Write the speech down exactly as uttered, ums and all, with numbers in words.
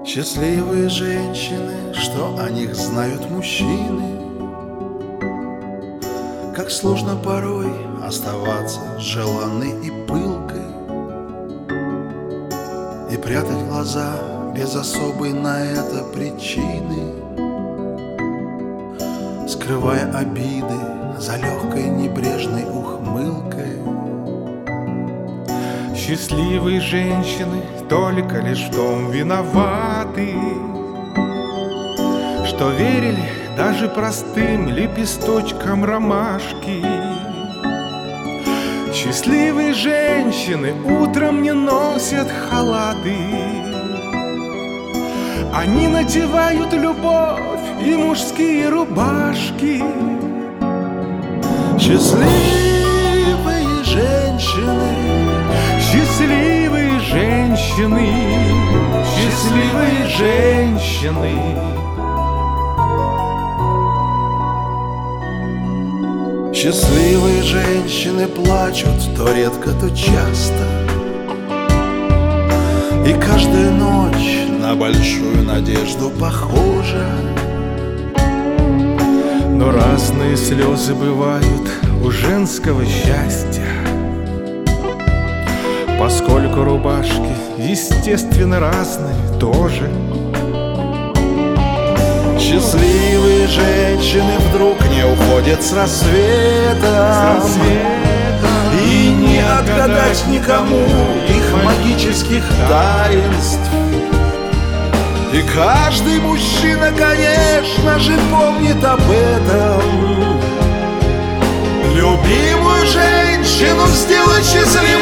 Счастливые женщины, что о них знают мужчины. Как сложно порой оставаться желанной и пылкой и прятать глаза без особой на это причины, скрывая обиды за легкой небрежной ухмылкой. Счастливые женщины только лишь в том виноваты, что верили даже простым лепесточкам ромашки. Счастливые женщины утром не носят халаты, они надевают любовь и мужские рубашки. Счастливые женщины, счастливые женщины, счастливые женщины. Счастливые женщины плачут то редко, то часто, и каждая ночь на большую надежду похожа. Но разные слезы бывают у женского счастья, поскольку рубашки, естественно, разные тоже. Счастливые женщины вдруг не уходят с рассветом, с рассветом, и не отгадать никому их магических таинств. И каждый мужчина, конечно же, помнит об этом. Любимую женщину сделать счастливой